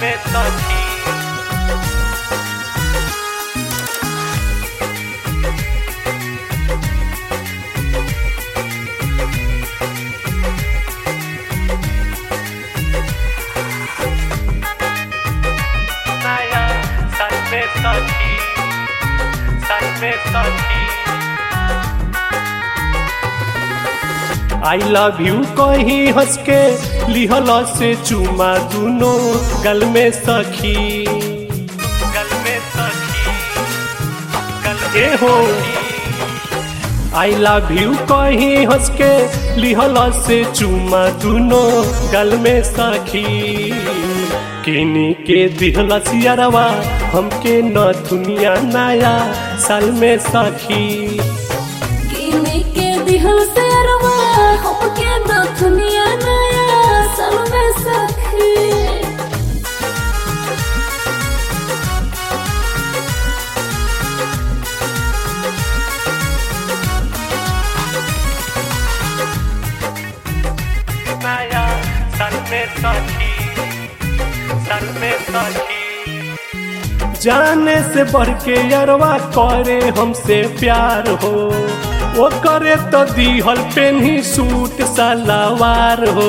में सखी नया साल में सखी साल में सखी आई लव यू कहीं हंस के लिहल से चुमा दुनो गल में सखी गल में सखी गल के हो आई लव यू कहीं हंस के लिहल से चुमा दुनो गल में सखी किनी के दिहल सियारवा हमके न दुनिया नया साल में सखी किनी के दिहल सियारवा हमके न दुनिया नया साल में सखी नया साल में सखी साल में सखी जाने से बढ़ के यारवा करे हमसे प्यार हो वो करे तो दिहल पेन्ही सूट सलवार हो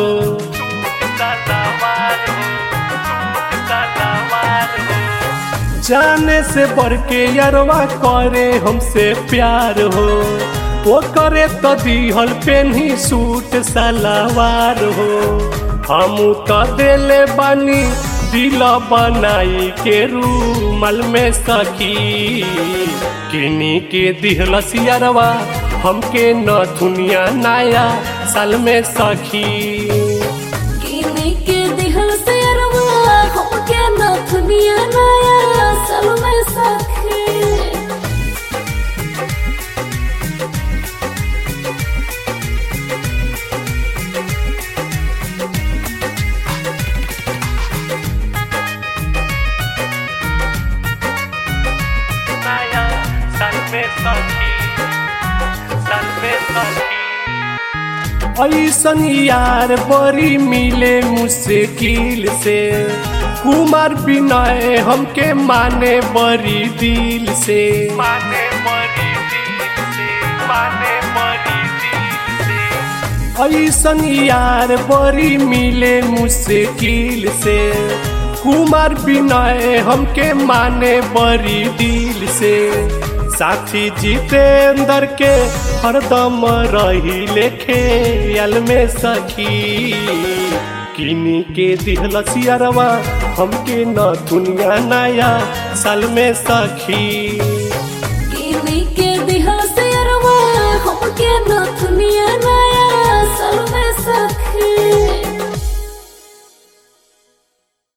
जाने से बढ़ के यारवा करे हमसे प्यार हो वो करे तो दिहल पेन्ही सूट सलवार हो हम तो देले बानी दिल बनाई के रूमाल में सखी किनी के दिहल सियारवा हमके न दुनिया नया साल में सखी किनी के दिहल सियारवा हमके न दुनिया नया साल में सखी नया साल में सखी साल में सखी ऐसन यार बड़ी मिले मुश्किल से कुमार विनय हमके माने बड़ी दिल से माने बड़ी दिल से माने बड़ी दिल से ऐसन यार बड़ी मिले मुश्किल से कुमार विनय हमके माने बड़ी दिल से साथी जितेंद्र के हरदम रही लेखे यल में सखी किनी के दिहल सियारवा हमके न दुनिया नया साल में सखी।